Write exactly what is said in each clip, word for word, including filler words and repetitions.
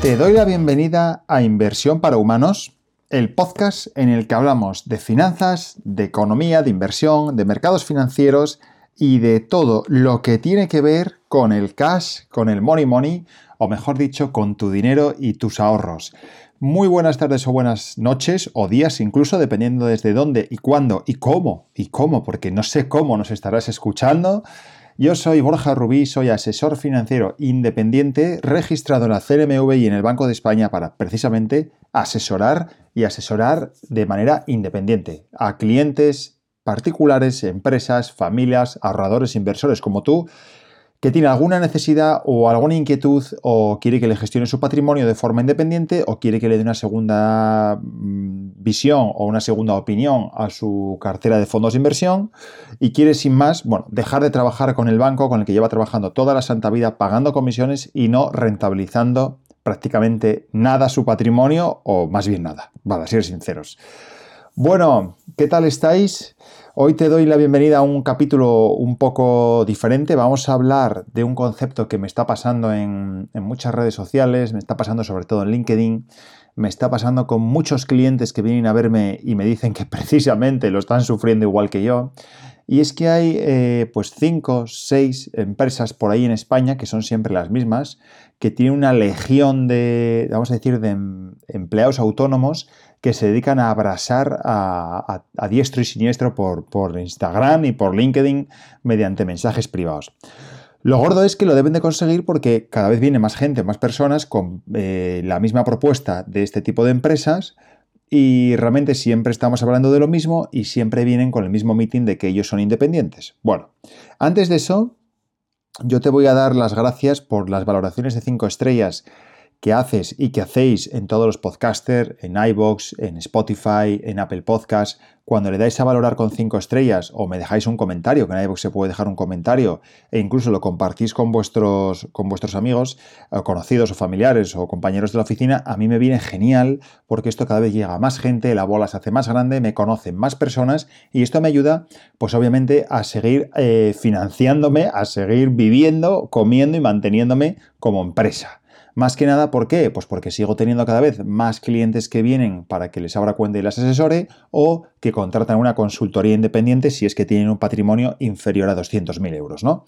Te doy la bienvenida a Inversión para Humanos, el podcast en el que hablamos de finanzas, de economía, de inversión, de mercados financieros y de todo lo que tiene que ver con el cash, con el money money, o mejor dicho, con tu dinero y tus ahorros. Muy buenas tardes o buenas noches o días incluso, dependiendo desde dónde y cuándo y cómo, y cómo, porque no sé cómo nos estarás escuchando. Yo soy Borja Rubí, soy asesor financiero independiente registrado en la C N M V y en el Banco de España para precisamente asesorar y asesorar de manera independiente a clientes particulares, empresas, familias, ahorradores, inversores como tú, que tiene alguna necesidad o alguna inquietud o quiere que le gestione su patrimonio de forma independiente o quiere que le dé una segunda visión o una segunda opinión a su cartera de fondos de inversión y quiere sin más, bueno, dejar de trabajar con el banco con el que lleva trabajando toda la santa vida pagando comisiones y no rentabilizando prácticamente nada su patrimonio o más bien nada, para ser sinceros. Bueno, ¿qué tal estáis? Hoy te doy la bienvenida a un capítulo un poco diferente. Vamos a hablar de un concepto que me está pasando en, en muchas redes sociales, me está pasando sobre todo en LinkedIn, me está pasando con muchos clientes que vienen a verme y me dicen que precisamente lo están sufriendo igual que yo. Y es que hay eh, pues cinco, seis empresas por ahí en España, que son siempre las mismas, que tienen una legión de, vamos a decir, de em, empleados autónomos que se dedican a abrasar a, a, a diestro y siniestro por, por Instagram y por LinkedIn mediante mensajes privados. Lo gordo es que lo deben de conseguir porque cada vez viene más gente, más personas con eh, la misma propuesta de este tipo de empresas y realmente siempre estamos hablando de lo mismo y siempre vienen con el mismo meeting de que ellos son independientes. Bueno, antes de eso, yo te voy a dar las gracias por las valoraciones de cinco estrellas que haces y que hacéis en todos los podcasters, en iVoox, en Spotify, en Apple Podcasts. Cuando le dais a valorar con cinco estrellas o me dejáis un comentario, que en iVoox se puede dejar un comentario, e incluso lo compartís con vuestros, con vuestros amigos, o conocidos o familiares o compañeros de la oficina, a mí me viene genial porque esto cada vez llega a más gente, la bola se hace más grande, me conocen más personas y esto me ayuda, pues obviamente, a seguir eh, financiándome, a seguir viviendo, comiendo y manteniéndome como empresa. Más que nada, ¿por qué? Pues porque sigo teniendo cada vez más clientes que vienen para que les abra cuenta y les asesore o que contratan una consultoría independiente si es que tienen un patrimonio inferior a doscientos mil euros, ¿no?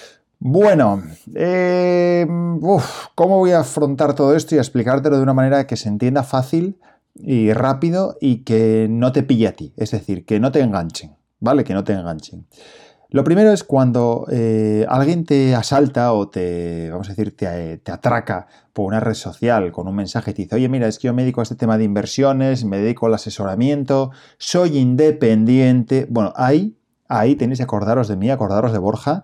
Bueno, eh, uf, ¿cómo voy a afrontar todo esto y a explicártelo de una manera que se entienda fácil y rápido y que no te pille a ti? Es decir, que no te enganchen, ¿vale? Que no te enganchen. Lo primero es cuando eh, alguien te asalta o te, vamos a decir, te, te atraca por una red social con un mensaje y te dice, oye, mira, es que yo me dedico a este tema de inversiones, me dedico al asesoramiento, soy independiente. Bueno, ahí, ahí tenéis que acordaros de mí, acordaros de Borja.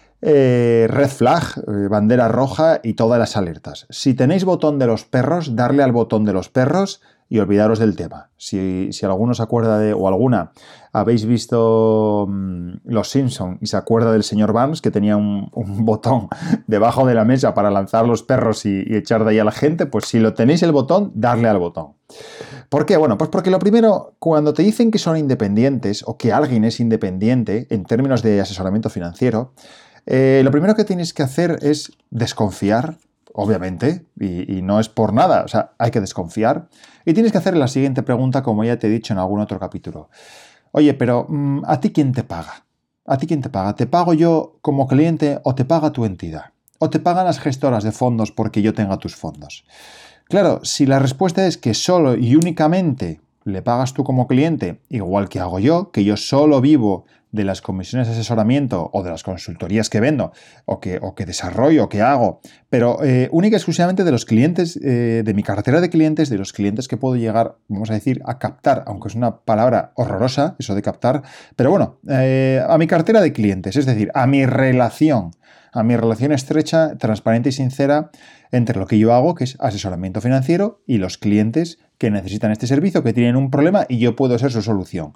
Eh, red flag, eh, bandera roja y todas las alertas. Si tenéis botón de los perros, darle al botón de los perros y olvidaros del tema. Si, si alguno se acuerda de, o alguna, habéis visto mmm, Los Simpson y se acuerda del señor Barnes que tenía un, un botón debajo de la mesa para lanzar los perros y, y echar de ahí a la gente, pues si lo tenéis el botón, darle al botón. ¿Por qué? Bueno, pues porque lo primero, cuando te dicen que son independientes o que alguien es independiente en términos de asesoramiento financiero, Eh, lo primero que tienes que hacer es desconfiar, obviamente, y, y no es por nada, o sea, hay que desconfiar. Y tienes que hacer la siguiente pregunta, como ya te he dicho en algún otro capítulo. Oye, pero ¿a ti quién te paga? ¿A ti quién te paga? ¿Te pago yo como cliente o te paga tu entidad? ¿O te pagan las gestoras de fondos porque yo tenga tus fondos? Claro, si la respuesta es que solo y únicamente le pagas tú como cliente, igual que hago yo, que yo solo vivo de las comisiones de asesoramiento o de las consultorías que vendo o que, o que desarrollo o que hago, pero eh, única y exclusivamente de los clientes, eh, de mi cartera de clientes, de los clientes que puedo llegar, vamos a decir, a captar, aunque es una palabra horrorosa, eso de captar, pero bueno, eh, a mi cartera de clientes, es decir, a mi relación, a mi relación estrecha, transparente y sincera entre lo que yo hago, que es asesoramiento financiero, y los clientes que necesitan este servicio, que tienen un problema y yo puedo ser su solución.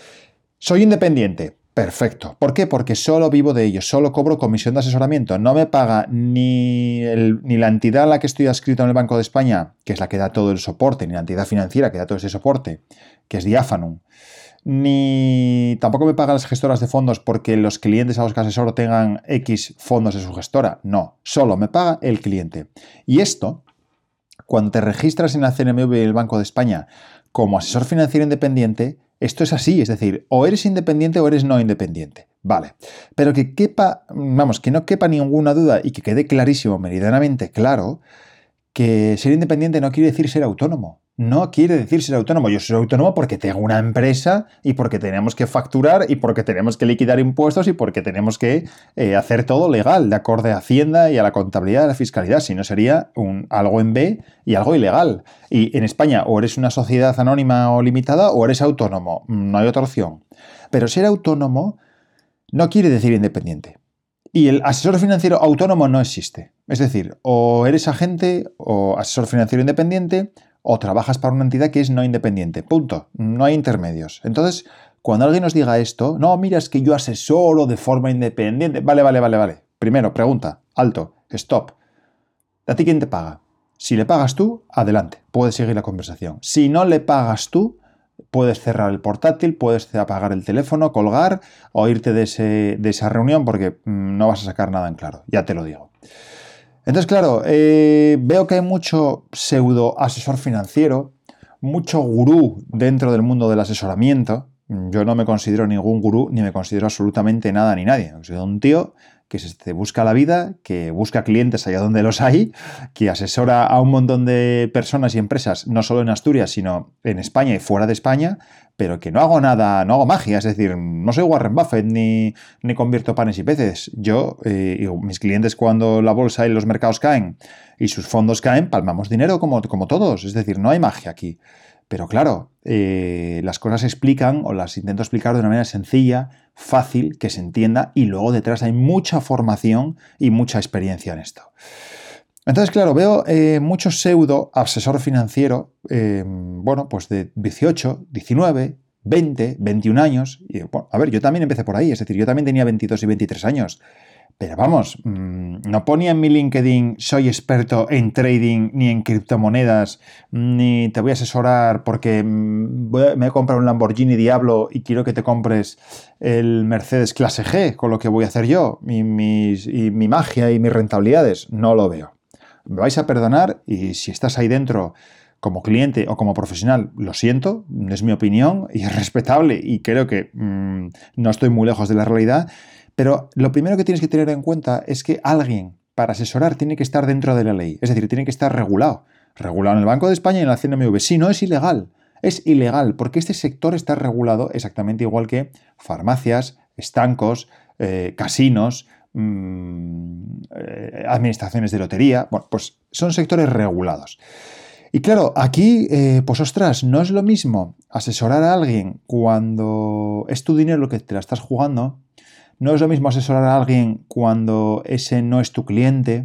Soy independiente. Perfecto. ¿Por qué? Porque solo vivo de ello, solo cobro comisión de asesoramiento. No me paga ni, el, ni la entidad a la que estoy adscrito en el Banco de España, que es la que da todo el soporte, ni la entidad financiera que da todo ese soporte, que es Diafanum, ni tampoco me pagan las gestoras de fondos porque los clientes a los que asesoro tengan X fondos de su gestora. No, solo me paga el cliente. Y esto, cuando te registras en la C N M V y el Banco de España como asesor financiero independiente, esto es así, es decir, o eres independiente o eres no independiente. Vale, pero que quepa, vamos, que no quepa ninguna duda y que quede clarísimo, meridianamente claro, que ser independiente no quiere decir ser autónomo. No quiere decir ser autónomo. Yo soy autónomo porque tengo una empresa y porque tenemos que facturar y porque tenemos que liquidar impuestos y porque tenemos que eh, hacer todo legal, de acorde a Hacienda y a la contabilidad y a la fiscalidad. Si no, sería un, algo en B y algo ilegal. Y en España o eres una sociedad anónima o limitada o eres autónomo. No hay otra opción. Pero ser autónomo no quiere decir independiente. Y el asesor financiero autónomo no existe. Es decir, o eres agente o asesor financiero independiente o trabajas para una entidad que es no independiente. Punto. No hay intermedios. Entonces, cuando alguien nos diga esto, no, mira, es que yo asesoro de forma independiente. Vale, vale, vale, vale. Primero, pregunta, alto, stop. ¿A ti quién te paga? Si le pagas tú, adelante, puedes seguir la conversación. Si no le pagas tú, puedes cerrar el portátil, puedes apagar el teléfono, colgar o irte de, ese, de esa reunión porque mmm, no vas a sacar nada en claro, ya te lo digo. Entonces, claro, eh, veo que hay mucho pseudo asesor financiero, mucho gurú dentro del mundo del asesoramiento. Yo no me considero ningún gurú, ni me considero absolutamente nada ni nadie. Soy un tío que se busca la vida, que busca clientes allá donde los hay, que asesora a un montón de personas y empresas, no solo en Asturias, sino en España y fuera de España, pero que no hago nada, no hago magia, es decir, no soy Warren Buffett ni, ni convierto panes y peces. Yo, eh, mis clientes cuando la bolsa y los mercados caen y sus fondos caen, palmamos dinero como, como todos, es decir, no hay magia aquí. Pero claro, eh, las cosas se explican o las intento explicar de una manera sencilla, fácil, que se entienda y luego detrás hay mucha formación y mucha experiencia en esto. Entonces, claro, veo eh, mucho pseudo asesor financiero, eh, bueno, pues de dieciocho, diecinueve, veinte, veintiún años. Y, bueno, a ver, yo también empecé por ahí, es decir, yo también tenía veintidós y veintitrés años. Pero vamos, no ponía en mi LinkedIn soy experto en trading ni en criptomonedas, ni te voy a asesorar porque me he comprado un Lamborghini Diablo y quiero que te compres el Mercedes Clase G, con lo que voy a hacer yo, y, mis, y mi magia y mis rentabilidades. No lo veo. Me vais a perdonar y si estás ahí dentro como cliente o como profesional, lo siento, es mi opinión y es respetable y creo que mmm, no estoy muy lejos de la realidad. Pero lo primero que tienes que tener en cuenta es que alguien para asesorar tiene que estar dentro de la ley, es decir, tiene que estar regulado. Regulado en el Banco de España y en la C N M V. Si no, es ilegal. Es ilegal porque este sector está regulado exactamente igual que farmacias, estancos, eh, casinos, mmm, eh, administraciones de lotería. Bueno, pues son sectores regulados. Y claro, aquí, eh, pues ostras, no es lo mismo asesorar a alguien cuando es tu dinero lo que te la estás jugando. No es lo mismo asesorar a alguien cuando ese no es tu cliente,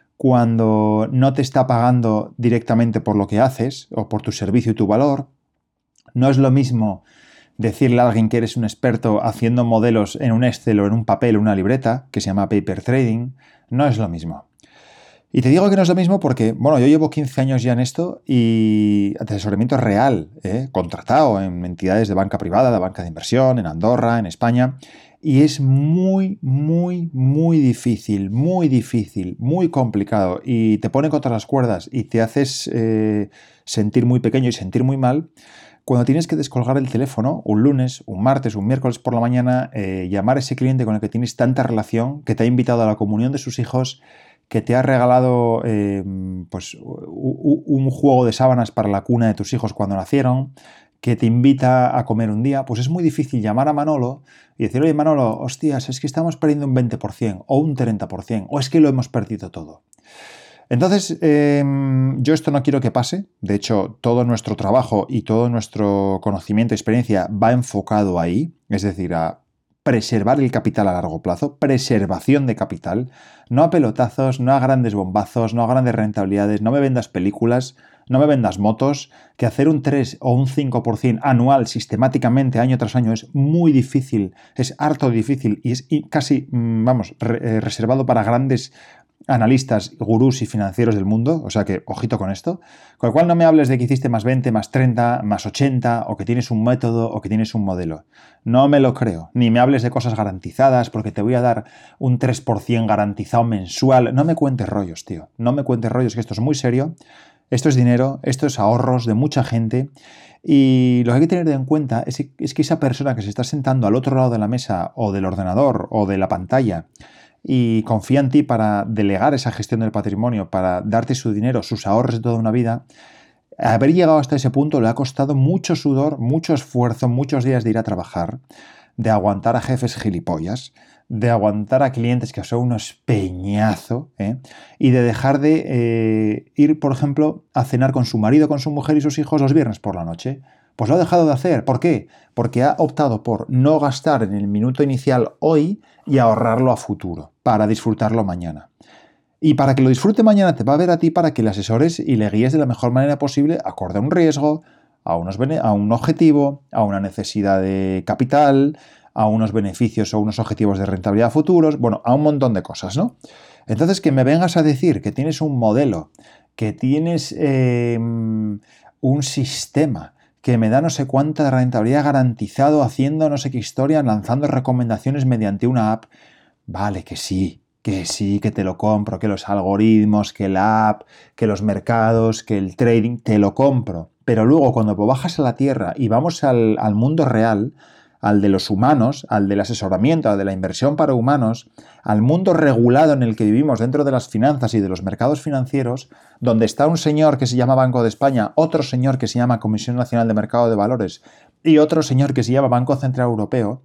cuando no te está pagando directamente por lo que haces o por tu servicio y tu valor. No es lo mismo decirle a alguien que eres un experto haciendo modelos en un Excel o en un papel o una libreta, que se llama paper trading. No es lo mismo. Y te digo que no es lo mismo porque, bueno, yo llevo quince años ya en esto y asesoramiento real, ¿eh? Contratado en entidades de banca privada, de banca de inversión, en Andorra, en España. Y es muy, muy, muy difícil, muy difícil, muy complicado y te pone contra las cuerdas y te haces eh, sentir muy pequeño y sentir muy mal cuando tienes que descolgar el teléfono un lunes, un martes, un miércoles por la mañana, eh, llamar a ese cliente con el que tienes tanta relación, que te ha invitado a la comunión de sus hijos, que te ha regalado eh, pues, un juego de sábanas para la cuna de tus hijos cuando nacieron, que te invita a comer un día, pues es muy difícil llamar a Manolo y decir, oye Manolo, hostias, es que estamos perdiendo un veinte por ciento o un treinta por ciento o es que lo hemos perdido todo. Entonces, eh, yo esto no quiero que pase. De hecho, todo nuestro trabajo y todo nuestro conocimiento y experiencia va enfocado ahí, es decir, a preservar el capital a largo plazo, preservación de capital, no a pelotazos, no a grandes bombazos, no a grandes rentabilidades, no me vendas películas, no me vendas motos, que hacer un tres o un cinco por ciento anual sistemáticamente año tras año es muy difícil, es harto difícil y es casi, vamos, re- reservado para grandes analistas, gurús y financieros del mundo, o sea que ojito con esto, con lo cual no me hables de que hiciste más veinte, más treinta, más ochenta, o que tienes un método o que tienes un modelo. No me lo creo, ni me hables de cosas garantizadas porque te voy a dar un tres por ciento garantizado mensual. No me cuentes rollos, tío, no me cuentes rollos, que esto es muy serio Esto es dinero, esto es ahorros de mucha gente. Y lo que hay que tener en cuenta es, es que esa persona que se está sentando al otro lado de la mesa o del ordenador o de la pantalla y confía en ti para delegar esa gestión del patrimonio, para darte su dinero, sus ahorros de toda una vida, haber llegado hasta ese punto le ha costado mucho sudor, mucho esfuerzo, muchos días de ir a trabajar, de aguantar a jefes gilipollas, de aguantar a clientes que son unos peñazo, ¿eh? Y de dejar de eh, ir, por ejemplo, a cenar con su marido, con su mujer y sus hijos los viernes por la noche. Pues lo ha dejado de hacer. ¿Por qué? Porque ha optado por no gastar en el minuto inicial hoy y ahorrarlo a futuro, para disfrutarlo mañana. Y para que lo disfrute mañana te va a ver a ti para que le asesores y le guíes de la mejor manera posible acorde a un riesgo, a, unos a un objetivo, a una necesidad de capital, a unos beneficios o unos objetivos de rentabilidad futuros, bueno, a un montón de cosas, ¿no? Entonces, que me vengas a decir que tienes un modelo, que tienes eh, un sistema que me da no sé cuánta rentabilidad garantizado haciendo no sé qué historia, lanzando recomendaciones mediante una app, vale, que sí, que sí, que te lo compro, que los algoritmos, que la app, que los mercados, que el trading, te lo compro. Pero luego cuando bajas a la tierra y vamos al, al mundo real, al de los humanos, al del asesoramiento, al de la inversión para humanos, al mundo regulado en el que vivimos dentro de las finanzas y de los mercados financieros, donde está un señor que se llama Banco de España, otro señor que se llama Comisión Nacional de Mercado de Valores y otro señor que se llama Banco Central Europeo,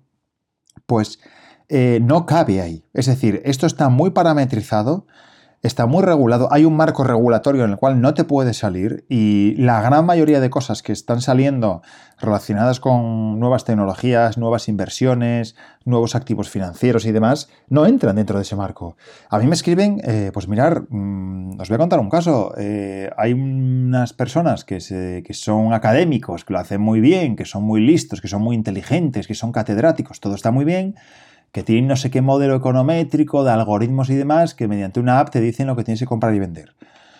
pues eh, no cabe ahí. Es decir, esto está muy parametrizado, está muy regulado, hay un marco regulatorio en el cual no te puedes salir y la gran mayoría de cosas que están saliendo relacionadas con nuevas tecnologías, nuevas inversiones, nuevos activos financieros y demás, no entran dentro de ese marco. A mí me escriben, eh, pues mirar, mmm, os voy a contar un caso, eh, hay unas personas que, se, que son académicos, que lo hacen muy bien, que son muy listos, que son muy inteligentes, que son catedráticos, todo está muy bien, que tienen no sé qué modelo econométrico de algoritmos y demás, que mediante una app te dicen lo que tienes que comprar y vender.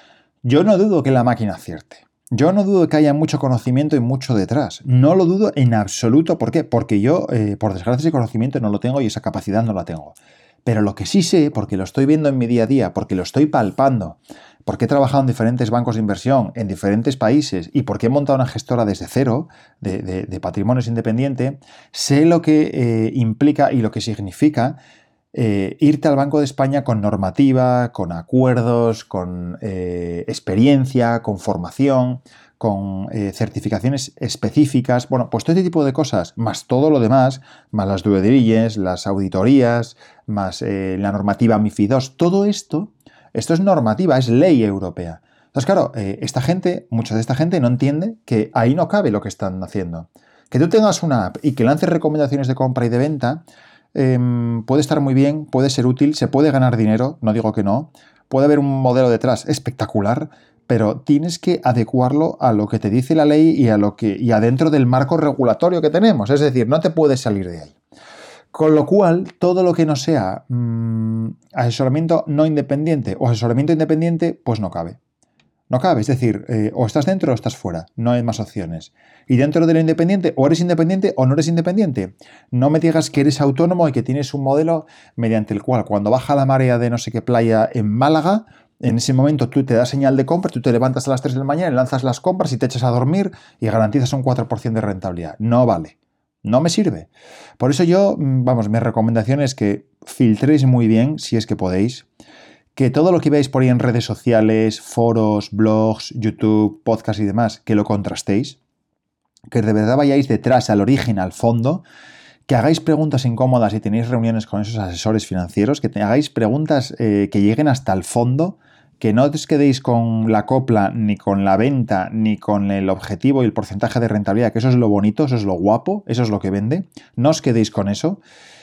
Yo no dudo que la máquina acierte. Yo no dudo que haya mucho conocimiento y mucho detrás. No lo dudo en absoluto. ¿Por qué? Porque yo, eh, por desgracia, ese conocimiento no lo tengo y esa capacidad no la tengo. Pero lo que sí sé, porque lo estoy viendo en mi día a día, porque lo estoy palpando, porque he trabajado en diferentes bancos de inversión, en diferentes países y porque he montado una gestora desde cero de, de, de patrimonios independiente, sé lo que eh, implica y lo que significa eh, irte al Banco de España con normativa, con acuerdos, con eh, experiencia, con formación, con eh, certificaciones específicas, bueno, pues todo este tipo de cosas, más todo lo demás, más las due diligence, las auditorías, más eh, la normativa MiFID dos, todo esto, esto es normativa, es ley europea. Entonces, claro, eh, esta gente, mucha de esta gente no entiende que ahí no cabe lo que están haciendo. Que tú tengas una app y que lances recomendaciones de compra y de venta, eh, puede estar muy bien, puede ser útil, se puede ganar dinero, no digo que no, puede haber un modelo detrás espectacular, pero tienes que adecuarlo a lo que te dice la ley y a lo que y adentro del marco regulatorio que tenemos, es decir, no te puedes salir de ahí. Con lo cual, todo lo que no sea mmm, asesoramiento no independiente o asesoramiento independiente, pues no cabe. No cabe, es decir, eh, o estás dentro o estás fuera, no hay más opciones. Y dentro de lo independiente, o eres independiente o no eres independiente. No me digas que eres autónomo y que tienes un modelo mediante el cual cuando baja la marea de no sé qué playa en Málaga, en ese momento tú te das señal de compra, tú te levantas a las tres de la mañana y lanzas las compras y te echas a dormir y garantizas un cuatro por ciento de rentabilidad. No vale. No me sirve. Por eso yo, vamos, mi recomendación es que filtréis muy bien, si es que podéis, que todo lo que veáis por ahí en redes sociales, foros, blogs, YouTube, podcast y demás, que lo contrastéis, que de verdad vayáis detrás, al origen, al fondo, que hagáis preguntas incómodas y tenéis reuniones con esos asesores financieros, que te hagáis preguntas eh, que lleguen hasta el fondo, que no os quedéis con la copla, ni con la venta, ni con el objetivo y el porcentaje de rentabilidad, que eso es lo bonito, eso es lo guapo, eso es lo que vende. No os quedéis con eso.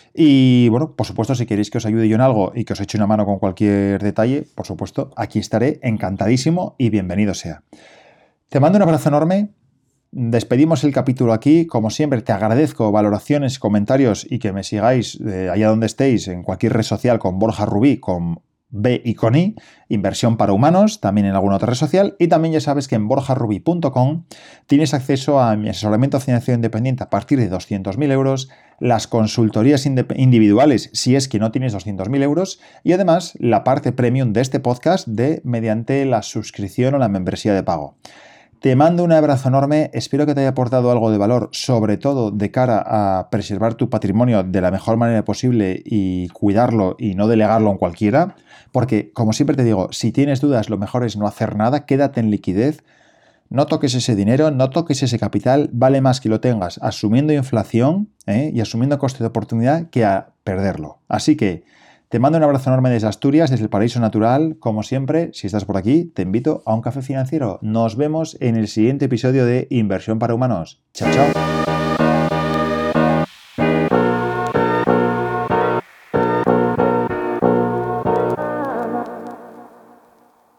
Y bueno, por supuesto, si queréis que os ayude yo en algo y que os eche una mano con cualquier detalle, por supuesto, aquí estaré encantadísimo y bienvenido sea. Te mando un abrazo enorme. Despedimos el capítulo aquí. Como siempre, te agradezco valoraciones, comentarios y que me sigáis eh, allá donde estéis, en cualquier red social, con Borja Rubí, con B y con I, Inversión para Humanos, también en alguna otra red social. Y también ya sabes que en borja rubi punto com tienes acceso a mi asesoramiento financiero independiente a partir de doscientos mil euros, las consultorías individuales si es que no tienes doscientos mil euros y además la parte premium de este podcast de mediante la suscripción o la membresía de pago. Te mando un abrazo enorme, espero que te haya aportado algo de valor, sobre todo de cara a preservar tu patrimonio de la mejor manera posible y cuidarlo y no delegarlo en cualquiera, porque como siempre te digo, si tienes dudas lo mejor es no hacer nada, quédate en liquidez, no toques ese dinero, no toques ese capital, vale más que lo tengas asumiendo inflación ¿eh? y asumiendo coste de oportunidad que a perderlo. Así que te mando un abrazo enorme desde Asturias, desde el Paraíso Natural. Como siempre, si estás por aquí, te invito a un café financiero. Nos vemos en el siguiente episodio de Inversión para Humanos. Chao, chao.